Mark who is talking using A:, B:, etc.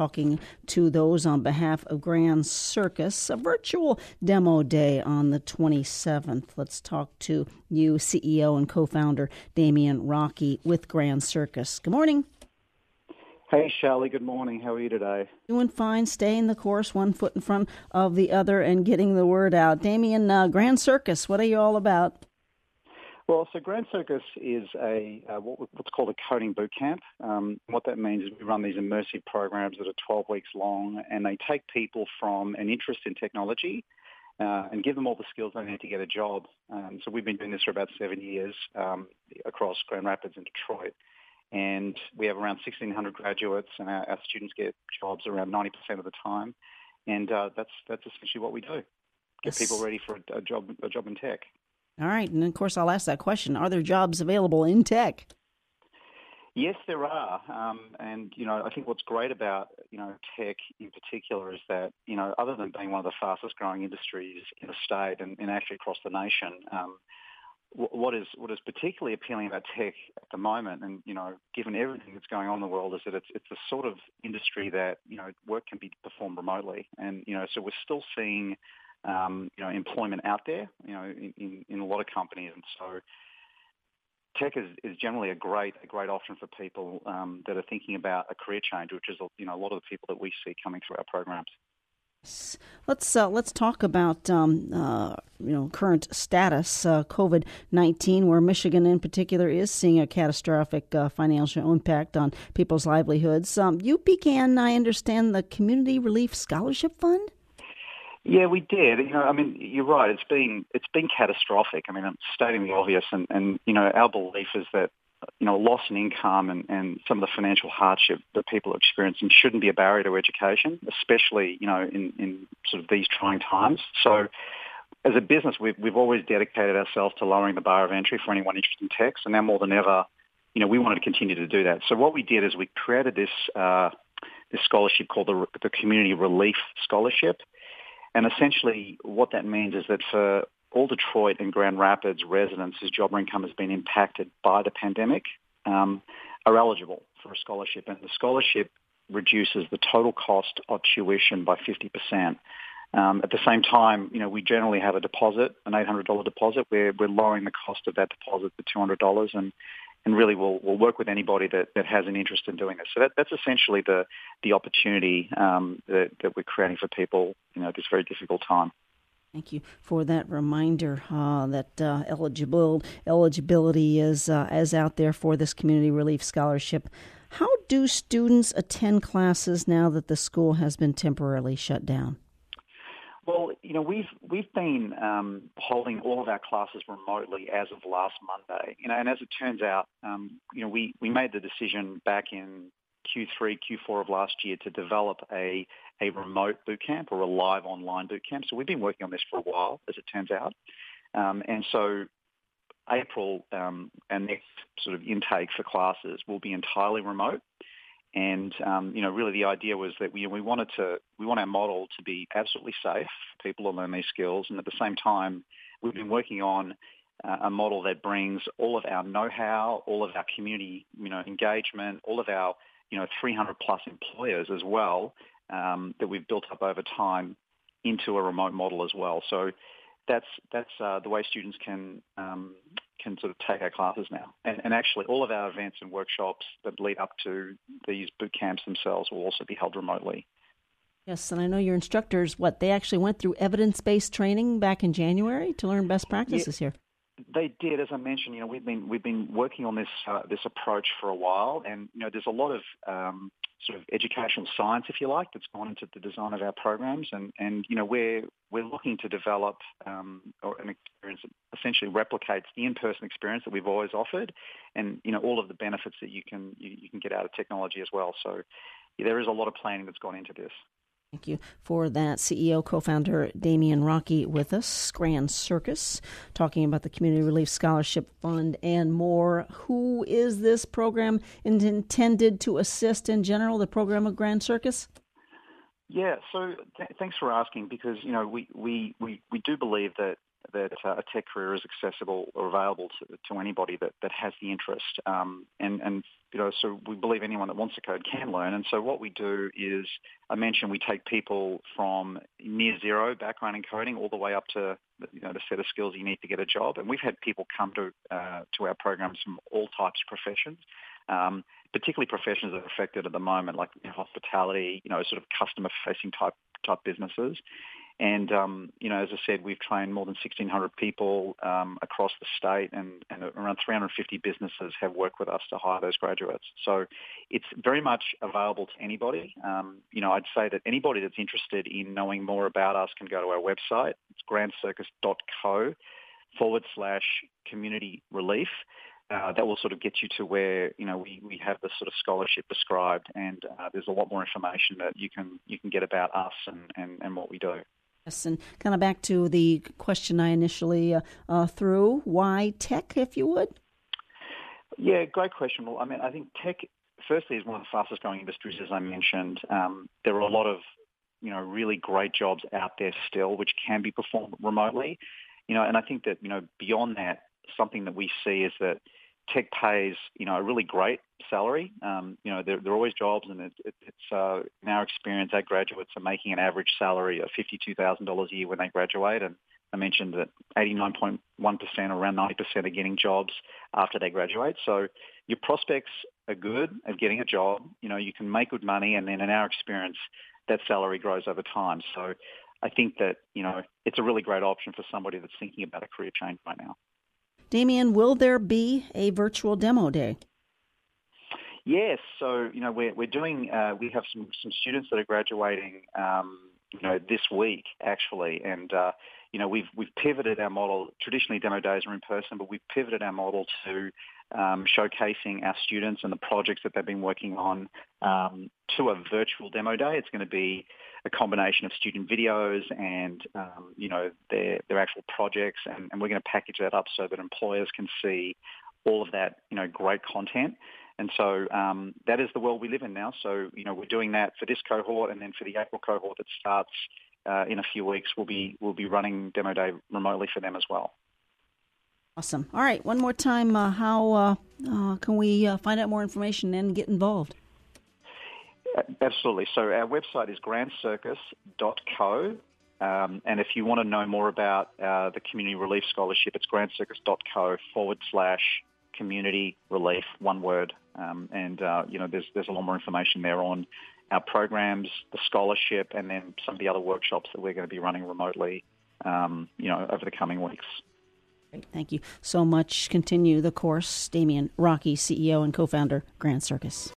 A: talking to those on behalf of Grand Circus, a virtual demo day on the 27th. Let's talk to you, CEO and co-founder Damian Rockey with Grand Circus. Good morning.
B: Hey, Shelley. Good morning. How are you today?
A: Doing fine, staying the course, one foot in front of the other and getting the word out. Damian, Grand Circus, what are you all about?
B: Well, so Grand Circus is what's called a coding boot camp. What that means is we run these immersive programs that are 12 weeks long, and they take people from an interest in technology and give them all the skills they need to get a job. So we've been doing this for about 7 years across Grand Rapids and Detroit. And we have around 1,600 graduates, and our students get jobs around 90% of the time. And that's essentially what we do: get people ready for a job in tech.
A: All right, and of course, I'll ask that question: are there jobs available in tech?
B: Yes, there are. And I think what's great about tech in particular is that other than being one of the fastest growing industries in the state and actually across the nation. What is particularly appealing about tech at the moment, and given everything that's going on in the world, is that it's the sort of industry that work can be performed remotely, and so we're still seeing employment out there, in a lot of companies, and so tech is generally a great option for people that are thinking about a career change, which is a lot of the people that we see coming through our programs.
A: Let's talk about current status, COVID-19, where Michigan in particular is seeing a catastrophic financial impact on people's livelihoods. You began, I understand, the Community Relief Scholarship Fund.
B: Yeah, we did. You're right. It's been catastrophic. I'm stating the obvious, and our belief is that loss in income and some of the financial hardship that people are experiencing shouldn't be a barrier to education, especially, in sort of these trying times. So as a business, we've always dedicated ourselves to lowering the bar of entry for anyone interested in tech. So now more than ever, we wanted to continue to do that. So what we did is we created this scholarship called the Community Relief Scholarship. And essentially what that means is that for all Detroit and Grand Rapids residents whose job or income has been impacted by the pandemic are eligible for a scholarship. And the scholarship reduces the total cost of tuition by 50%. At the same time, we generally have a deposit, an $800 deposit, where we're lowering the cost of that deposit to $200, and really we'll work with anybody that has an interest in doing this. So that's essentially the opportunity that we're creating for people at this very difficult time.
A: Thank you for that reminder that eligibility is out there for this Community Relief Scholarship. How do students attend classes now that the school has been temporarily shut down?
B: Well, we've been holding all of our classes remotely as of last Monday. And as it turns out, we made the decision back in Q3, Q4 of last year to develop a remote boot camp or a live online boot camp. So we've been working on this for a while, as it turns out. And so April, our next sort of intake for classes will be entirely remote. And, really the idea was that we want our model to be absolutely safe for people to learn these skills. And at the same time, we've been working on a model that brings all of our know-how, all of our community, engagement, all of our 300 plus employers as well, that we've built up over time into a remote model as well. So that's the way students can sort of take our classes now. And actually all of our events and workshops that lead up to these boot camps themselves will also be held remotely.
A: Yes, and I know your instructors, they actually went through evidence-based training back in January to learn best practices here.
B: They did, as I mentioned. We've been working on this approach for a while, and there's a lot of sort of educational science, if you like, that's gone into the design of our programs, and we're looking to develop an experience that essentially replicates the in-person experience that we've always offered, and all of the benefits that you can get out of technology as well. So there is a lot of planning that's gone into this.
A: Thank you for that. CEO, co-founder Damian Rockey with us, Grand Circus, talking about the Community Relief Scholarship Fund and more. Who is this program intended to assist in general, the program of Grand Circus?
B: Yeah, so thanks for asking, because, we do believe that that a tech career is accessible or available to anybody that has the interest. And so we believe anyone that wants to code can learn. And so what we do is, I mentioned we take people from near zero background in coding all the way up to the set of skills you need to get a job. And we've had people come to our programs from all types of professions. Particularly professions that are affected at the moment, like hospitality, sort of customer-facing type businesses. And, as I said, we've trained more than 1,600 people across the state, and around 350 businesses have worked with us to hire those graduates. So it's very much available to anybody. I'd say that anybody that's interested in knowing more about us can go to our website. It's grandcircus.co/community relief. That will sort of get you to where, we have the sort of scholarship described, and there's a lot more information that you can get about us and what we do.
A: Yes, and kind of back to the question I initially threw, why tech, if you would?
B: Yeah, great question. Well, I think tech, firstly, is one of the fastest growing industries, as I mentioned. There are a lot of, really great jobs out there still, which can be performed remotely. And I think that, beyond that, something that we see is that tech pays, a really great salary. There are always jobs, and it's in our experience, our graduates are making an average salary of $52,000 a year when they graduate. And I mentioned that 89.1%, around 90% are getting jobs after they graduate. So your prospects are good at getting a job. You can make good money, and then in our experience, that salary grows over time. So I think that, it's a really great option for somebody that's thinking about a career change right now.
A: Damien, will there be a virtual demo day?
B: Yes. So, we're doing, we have some students that are graduating, this week, actually. And, we've pivoted our model. Traditionally, demo days are in person, but we've pivoted our model to showcasing our students and the projects that they've been working on to a virtual demo day. It's going to be a combination of student videos and, their actual projects. And we're going to package that up so that employers can see all of that, great content. And so that is the world we live in now. So, we're doing that for this cohort, and then for the April cohort that starts in a few weeks, we'll be running Demo Day remotely for them as well.
A: Awesome. All right. One more time, how can we find out more information and get involved?
B: Absolutely. So our website is grandcircus.co. And if you want to know more about the Community Relief Scholarship, it's grandcircus.co/community relief, one word. There's a lot more information there on our programs, the scholarship, and then some of the other workshops that we're going to be running remotely, over the coming weeks.
A: Great. Thank you so much. Continue the course. Damien Rockey, CEO and co-founder, Grand Circus.